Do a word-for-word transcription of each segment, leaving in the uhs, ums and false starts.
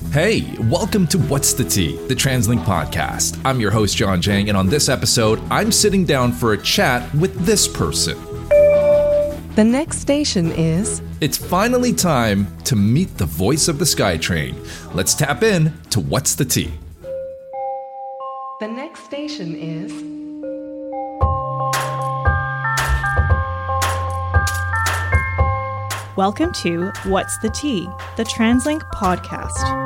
Hey, welcome to What's the Tea, the TransLink podcast. I'm your host, John Jang, and on this episode, I'm sitting down for a chat with this person. The next station is... It's finally time to meet the voice of the SkyTrain. Let's tap in to What's the Tea. The next station is... Welcome to What's the Tea, the TransLink podcast.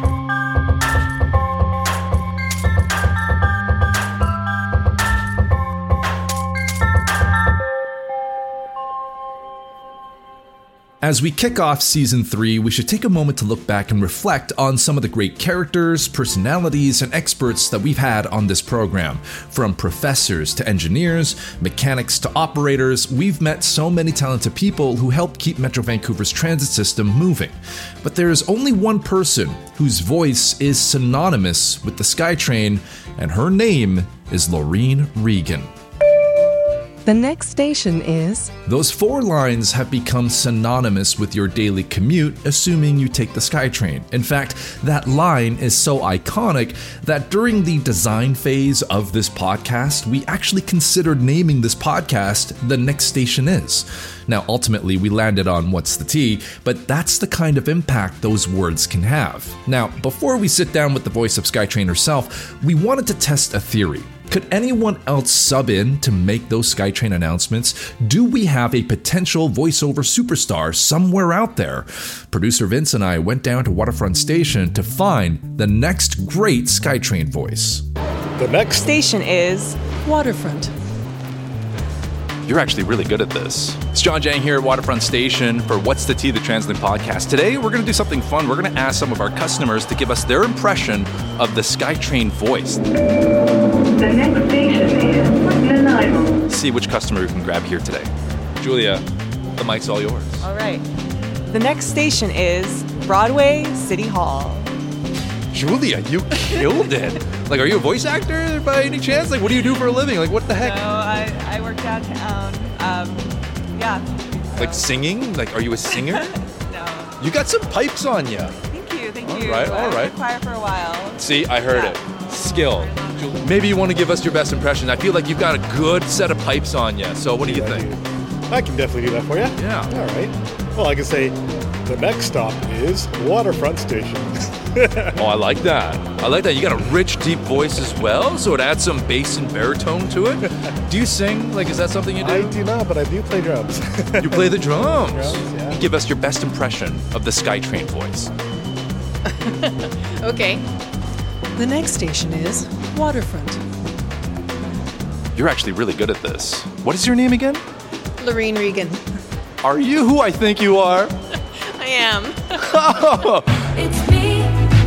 As we kick off Season three, we should take a moment to look back and reflect on some of the great characters, personalities, and experts that we've had on this program. From professors to engineers, mechanics to operators, we've met so many talented people who help keep Metro Vancouver's transit system moving. But there's only one person whose voice is synonymous with the SkyTrain, and her name is Laureen Regan. The next station is... Those four lines have become synonymous with your daily commute, assuming you take the SkyTrain. In fact, that line is so iconic that during the design phase of this podcast, we actually considered naming this podcast The Next Station Is. Now, ultimately, we landed on What's the Tea, but that's the kind of impact those words can have. Now, before we sit down with the voice of SkyTrain herself, we wanted to test a theory. Could anyone else sub in to make those SkyTrain announcements? Do we have a potential voiceover superstar somewhere out there? Producer Vince and I went down to Waterfront Station to find the next great SkyTrain voice. The next Station is Waterfront. You're actually really good at this. It's John Jang here at Waterfront Station for What's the Tea, the TransLink podcast. Today, we're going to do something fun. We're going to ask some of our customers to give us their impression of the SkyTrain voice. The next station is Nanaimo. See which customer we can grab here today. Julia, the mic's all yours. All right. The next station is Broadway City Hall. Julia, you killed it. Like, are you a voice actor by any chance? Like, what do you do for a living? Like, what the heck? No, I, I work downtown. Um, yeah. Like singing? Like, are you a singer? No. You got some pipes on you. Thank you, thank All you. right, So all I was right. in the choir for a while. See, I heard Yeah. it. Skill. Maybe you want to give us your best impression. I feel like you've got a good set of pipes on you. So what do you think? I can definitely do that for you. Yeah. All right. Well, I can say the next stop is Waterfront Station. Oh, I like that. I like that. You got a rich, deep voice as well, so it adds some bass and baritone to it. Do you sing? Like, is that something you do? I do not, but I do play drums. You play the drums. Drums, yeah. Give us your best impression of the SkyTrain voice. Okay. The next station is Waterfront. You're actually really good at this. What is your name again? Laureen Regan. Are you who I think you are? I am. It's me.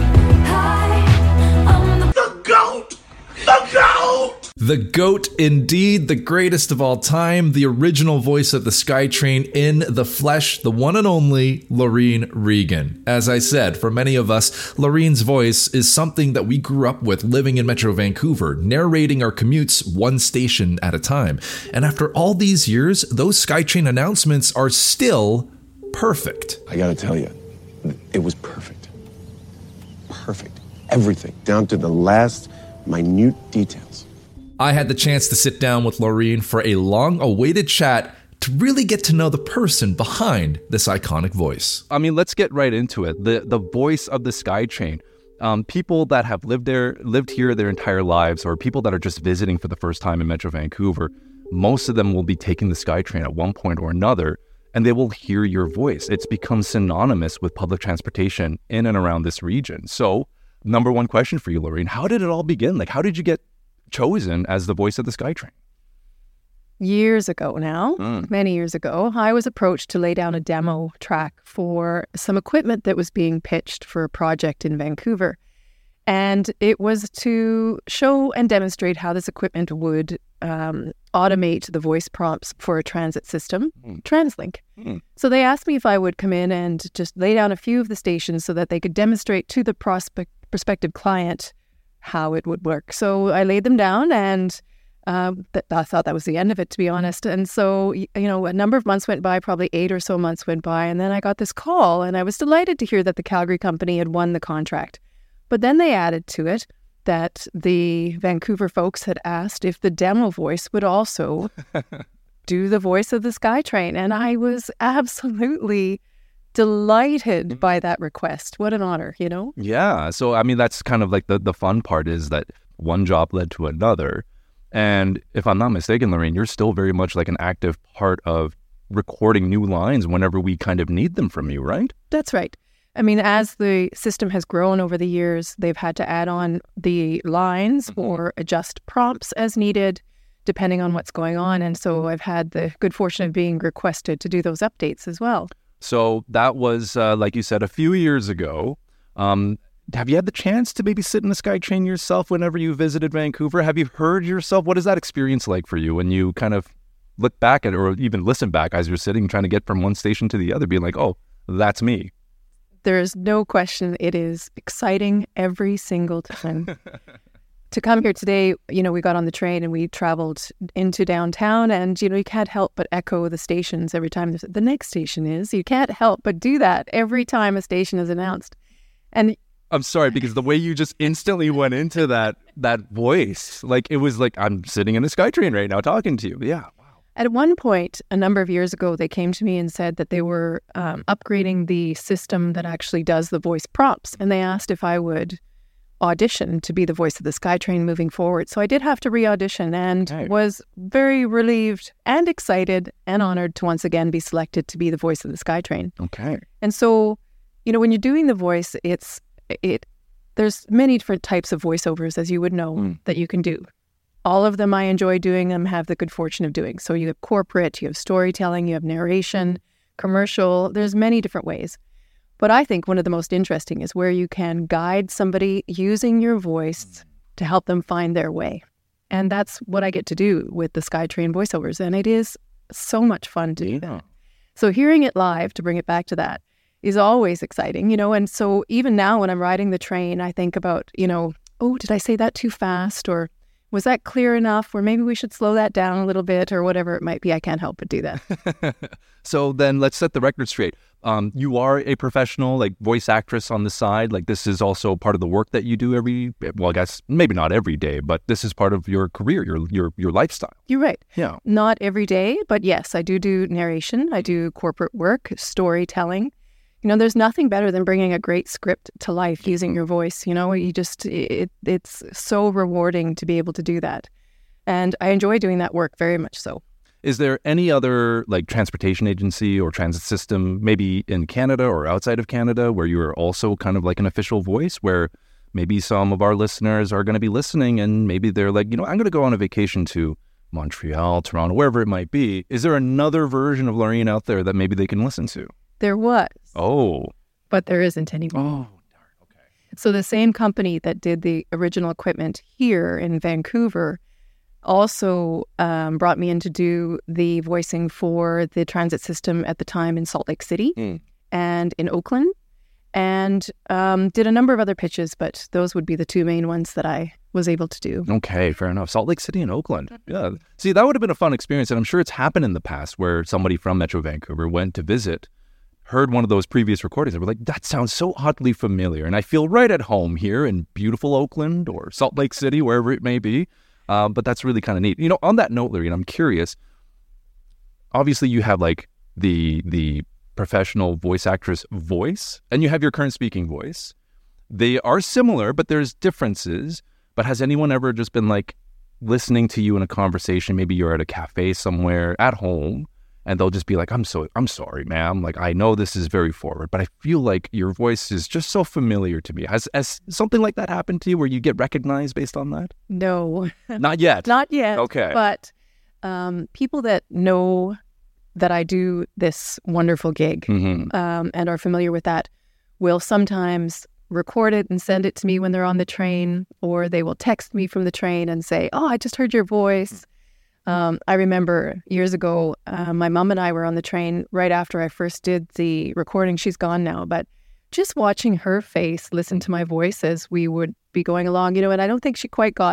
Hi, I'm the, the goat. The goat. The GOAT, indeed, the greatest of all time, the original voice of the SkyTrain in the flesh, the one and only Laureen Regan. As I said, for many of us, Laureen's voice is something that we grew up with living in Metro Vancouver, narrating our commutes one station at a time. And after all these years, those SkyTrain announcements are still perfect. I gotta tell you, it was perfect. Perfect. Everything, down to the last minute details. I had the chance to sit down with Laureen for a long-awaited chat to really get to know the person behind this iconic voice. I mean, let's get right into it. The the voice of the SkyTrain. Um, people that have lived there, lived here their entire lives, or people that are just visiting for the first time in Metro Vancouver, most of them will be taking the SkyTrain at one point or another, and they will hear your voice. It's become synonymous with public transportation in and around this region. So, number one question for you, Laureen, how did it all begin? Like, how did you get chosen as the voice of the SkyTrain? Years ago now, Mm. many years ago, I was approached to lay down a demo track for some equipment that was being pitched for a project in Vancouver. And it was to show and demonstrate how this equipment would um, automate the voice prompts for a transit system, Mm. TransLink. Mm. So they asked me if I would come in and just lay down a few of the stations so that they could demonstrate to the prospect, prospective client how it would work. So I laid them down, and Um, th- I thought that was the end of it, to be honest. And so, you know, a number of months went by, probably eight or so months went by, and then I got this call, and I was delighted to hear that the Calgary company had won the contract. But then they added to it that the Vancouver folks had asked if the demo voice would also do the voice of the SkyTrain, and I was absolutely delighted by that request. What an honor, you know? Yeah. So, I mean, that's kind of like the, the fun part is that one job led to another. And if I'm not mistaken, Lorraine, you're still very much like an active part of recording new lines whenever we kind of need them from you, right? That's right. I mean, as the system has grown over the years, they've had to add on the lines mm-hmm. or adjust prompts as needed, depending on what's going on. And so I've had the good fortune of being requested to do those updates as well. So that was, uh, like you said, a few years ago. Um, have you had the chance to maybe sit in the SkyTrain yourself whenever you visited Vancouver? Have you heard yourself? What is that experience like for you when you kind of look back at it or even listen back as you're sitting trying to get from one station to the other, being like, oh, that's me? There's no question it is exciting every single time. To come here today, you know, we got on the train and we traveled into downtown, and, you know, you can't help but echo the stations every time the next station is. You can't help but do that every time a station is announced. And I'm sorry, because the way you just instantly went into that that voice, like it was like I'm sitting in a SkyTrain right now talking to you. Yeah. At one point, a number of years ago, they came to me and said that they were um, upgrading the system that actually does the voice prompts. And they asked if I would audition to be the voice of the SkyTrain moving forward. So I did have to re-audition and okay. was very relieved and excited and honored to once again be selected to be the voice of the SkyTrain. Okay. And so, you know, when you're doing the voice, it's it. There's many different types of voiceovers, as you would know, mm. that you can do. All of them I enjoy doing them, have the good fortune of doing. So you have corporate, you have storytelling, you have narration, commercial. There's many different ways. But I think one of the most interesting is where you can guide somebody using your voice to help them find their way. And that's what I get to do with the SkyTrain voiceovers. And it is so much fun to do that. So hearing it live, to bring it back to that, is always exciting, you know. And so even now when I'm riding the train, I think about, you know, oh, did I say that too fast? Or was that clear enough? Or maybe we should slow that down a little bit, or whatever it might be. I can't help but do that. So then let's set the record straight. Um, you are a professional, like, voice actress on the side. Like, this is also part of the work that you do every, well, I guess maybe not every day, but this is part of your career, your your your lifestyle. You're right. Yeah. Not every day, but yes, I do do narration. I do corporate work, storytelling. You know, there's nothing better than bringing a great script to life using your voice. You know, you just, it, it's so rewarding to be able to do that. And I enjoy doing that work very much so. Is there any other, like, transportation agency or transit system, maybe in Canada or outside of Canada, where you are also kind of like an official voice, where maybe some of our listeners are going to be listening and maybe they're like, you know, I'm going to go on a vacation to Montreal, Toronto, wherever it might be. Is there another version of Lorraine out there that maybe they can listen to? There was. Oh. But there isn't anymore. Oh, darn. Okay. So the same company that did the original equipment here in Vancouver also um, brought me in to do the voicing for the transit system at the time in Salt Lake City mm. and in Oakland, and um, did a number of other pitches, but those would be the two main ones that I was able to do. Okay, fair enough. Salt Lake City and Oakland. Yeah. See, that would have been a fun experience, and I'm sure it's happened in the past where somebody from Metro Vancouver went to visit, heard one of those previous recordings, and were like, that sounds so oddly familiar, and I feel right at home here in beautiful Oakland or Salt Lake City, wherever it may be. Um, but that's really kind of neat. You know, on that note, Lorraine, I'm curious. Obviously, you have like the the professional voice actress voice, and you have your current speaking voice. They are similar, but there's differences. But has anyone ever just been like listening to you in a conversation? Maybe you're at a cafe somewhere at home, and they'll just be like, I'm so, I'm sorry, ma'am. Like, I know this is very forward, but I feel like your voice is just so familiar to me. Has, has something like that happened to you where you get recognized based on that? No. Not yet? Not yet. Okay. But um, people that know that I do this wonderful gig mm-hmm. um, and are familiar with that will sometimes record it and send it to me when they're on the train, or they will text me from the train and say, oh, I just heard your voice. Um, I remember years ago, uh, my mom and I were on the train right after I first did the recording. She's gone now, but just watching her face listen to my voice as we would be going along, you know, and I don't think she quite got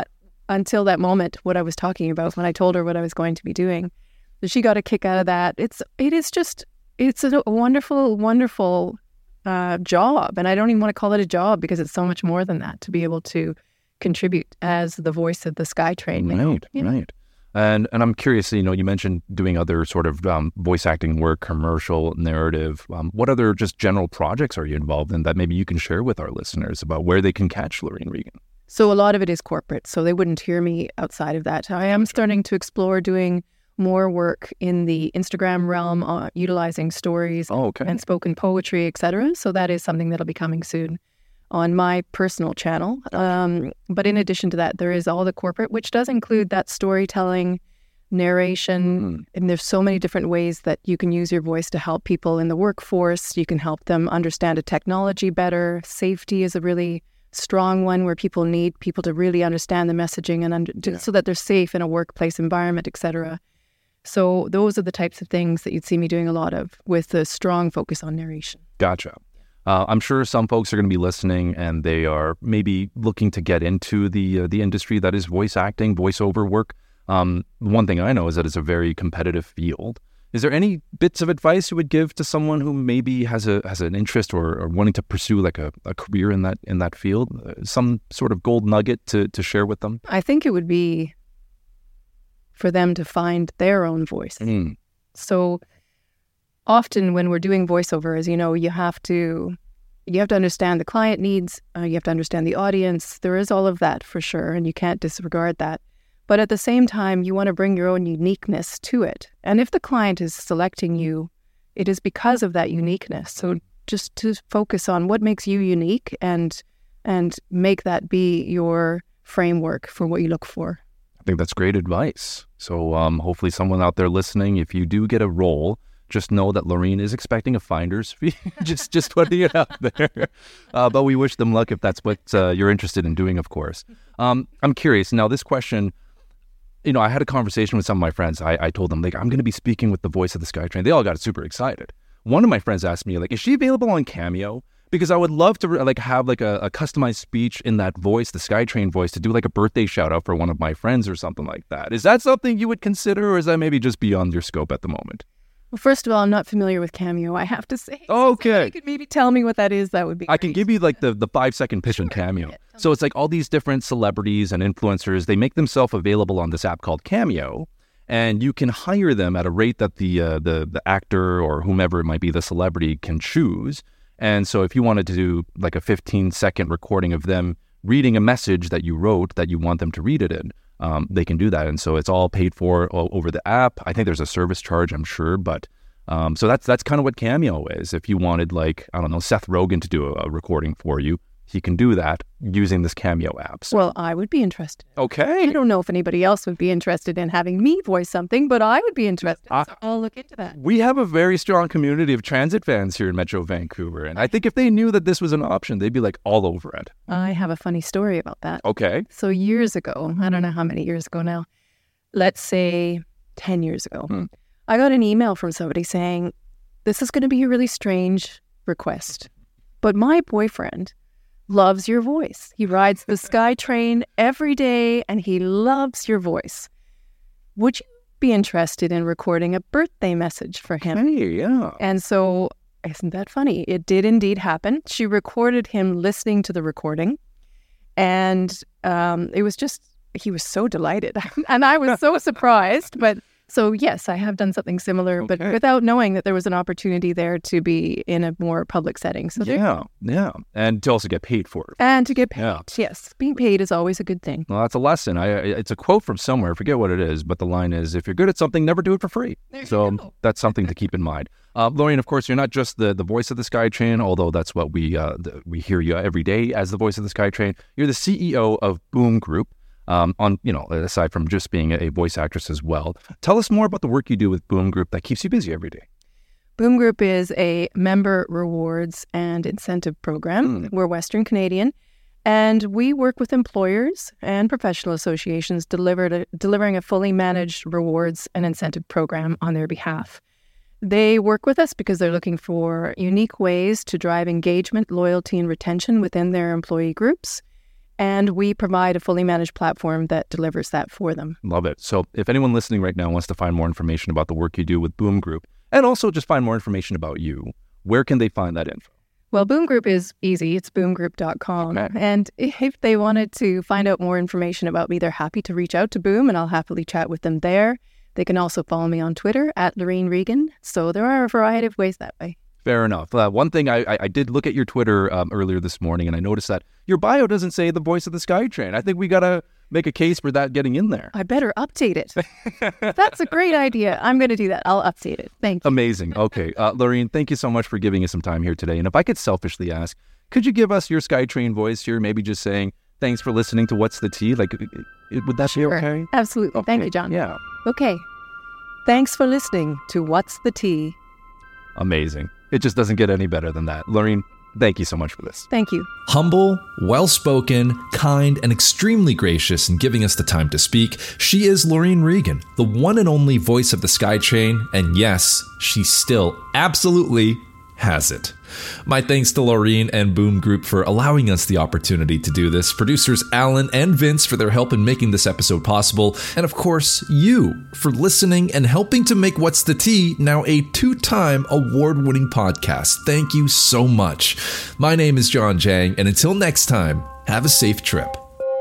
until that moment, what I was talking about when I told her what I was going to be doing. So she got a kick out of that. It's it is just it's a wonderful, wonderful uh, job, and I don't even want to call it a job because it's so much more than that. To be able to contribute as the voice of the SkyTrain. Right, you know? right. And and I'm curious, you know, you mentioned doing other sort of um, voice acting work, commercial, narrative. Um, what other just general projects are you involved in that maybe you can share with our listeners about where they can catch Lorraine Regan? So a lot of it is corporate, so they wouldn't hear me outside of that. I am starting to explore doing more work in the Instagram realm, uh, utilizing stories oh, okay. and spoken poetry, et cetera. So that is something that'll be coming soon on my personal channel. Um, but in addition to that, there is all the corporate, which does include that storytelling, narration. Mm. And there's so many different ways that you can use your voice to help people in the workforce. You can help them understand a technology better. Safety is a really strong one where people need people to really understand the messaging and under, yeah. so that they're safe in a workplace environment, et cetera. So those are the types of things that you'd see me doing a lot of with a strong focus on narration. Gotcha. Uh, I'm sure some folks are going to be listening and they are maybe looking to get into the uh, the industry that is voice acting, voiceover work. Um, one thing I know is that it's a very competitive field. Is there any bits of advice you would give to someone who maybe has a has an interest or, or wanting to pursue like a, a career in that in that field? Uh, some sort of gold nugget to, to share with them? I think it would be for them to find their own voice. Mm. So often when we're doing voiceover, as you know, you have to you have to understand the client needs, uh, you have to understand the audience. There is all of that for sure, and you can't disregard that. But at the same time, you want to bring your own uniqueness to it. And if the client is selecting you, it is because of that uniqueness. So just to focus on what makes you unique and and make that be your framework for what you look for. I think that's great advice. So um, hopefully someone out there listening, if you do get a role, just know that Lorraine is expecting a finder's fee. just just putting it out there. Uh, but we wish them luck if that's what uh, you're interested in doing, of course. Um, I'm curious. Now, this question, you know, I had a conversation with some of my friends. I, I told them, like, I'm going to be speaking with the voice of the SkyTrain. They all got super excited. One of my friends asked me, like, is she available on Cameo? Because I would love to like have like a, a customized speech in that voice, the SkyTrain voice, to do like a birthday shout out for one of my friends or something like that. Is that something you would consider, or is that maybe just beyond your scope at the moment? Well, first of all, I'm not familiar with Cameo, I have to say. Okay. So if you could maybe tell me what that is, that would be I great. can give you like the, the five second pitch on Cameo. Yeah, so it's like all these different celebrities and influencers, they make themselves available on this app called Cameo, and you can hire them at a rate that the uh, the the actor or whomever it might be, the celebrity, can choose. And so if you wanted to do like a fifteen second recording of them reading a message that you wrote that you want them to read it in, um, they can do that. And so it's all paid for all over the app. I think there's a service charge, I'm sure. But um, so that's that's kind of what Cameo is. If you wanted, like, I don't know, Seth Rogen to do a, a recording for you, he can do that using this Cameo app. So. Well, I would be interested. Okay. I don't know if anybody else would be interested in having me voice something, but I would be interested. Uh, so I'll look into that. We have a very strong community of transit fans here in Metro Vancouver. And I think if they knew that this was an option, they'd be like all over it. I have a funny story about that. Okay. So years ago, I don't know how many years ago now, let's say ten years ago, hmm. I got an email from somebody saying, this is going to be a really strange request, but my boyfriend loves your voice. He rides the SkyTrain every day and he loves your voice. Would you be interested in recording a birthday message for him? Hey, yeah. And so, isn't that funny? It did indeed happen. She recorded him listening to the recording, and um, it was just, he was so delighted. And I was so surprised, but so yes, I have done something similar, okay. but without knowing that there was an opportunity there to be in a more public setting. So yeah, yeah. And to also get paid for it. And to get paid, yeah. yes. Being paid is always a good thing. Well, that's a lesson. I, it's a quote from somewhere. I forget what it is, but the line is, if you're good at something, never do it for free. There so you go. That's something to keep in mind. Uh, Lorraine, of course, you're not just the, the voice of the SkyTrain, although that's what we, uh, the, we hear you every day as the voice of the SkyTrain. You're the C E O of Boom Group. Um, on, you know, aside from just being a voice actress as well. Tell us more about the work you do with Boom Group that keeps you busy every day. Boom Group is a member rewards and incentive program. Mm. We're Western Canadian, and we work with employers and professional associations delivered a, delivering a fully managed rewards and incentive program on their behalf. They work with us because they're looking for unique ways to drive engagement, loyalty, and retention within their employee groups. And we provide a fully managed platform that delivers that for them. Love it. So if anyone listening right now wants to find more information about the work you do with Boom Group, and also just find more information about you, where can they find that info? Well, Boom Group is easy. It's boom group dot com. Okay. And if they wanted to find out more information about me, they're happy to reach out to Boom, and I'll happily chat with them there. They can also follow me on Twitter at Lorene Regan. So there are a variety of ways that way. Fair enough. Uh, one thing, I, I did look at your Twitter um, earlier this morning, and I noticed that your bio doesn't say the voice of the SkyTrain. I think we got to make a case for that getting in there. I better update it. That's a great idea. I'm going to do that. I'll update it. Thank you. Amazing. Okay. Uh, Lorene, thank you so much for giving us some time here today. And if I could selfishly ask, could you give us your SkyTrain voice here, maybe just saying, thanks for listening to What's the Tea? Like, would that sure. be okay? Absolutely. Okay. Thank you, John. Yeah. Okay. Thanks for listening to What's the Tea? Amazing. It just doesn't get any better than that. Lorene, thank you so much for this. Thank you. Humble, well-spoken, kind, and extremely gracious in giving us the time to speak, she is Lorene Regan, the one and only voice of the SkyTrain, and yes, she still absolutely has it. My thanks to Lorene and Boom Group for allowing us the opportunity to do this, producers Alan and Vince for their help in making this episode possible, and of course, you for listening and helping to make What's the Tea now a two-time award-winning podcast. Thank you so much. My name is John Jang, and until next time, have a safe trip.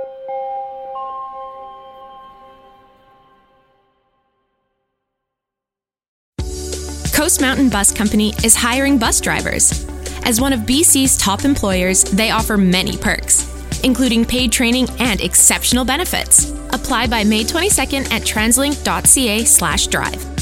Coast Mountain Bus Company is hiring bus drivers. As one of B C's top employers, they offer many perks, including paid training and exceptional benefits. Apply by May twenty-second at translink dot c a slash drive.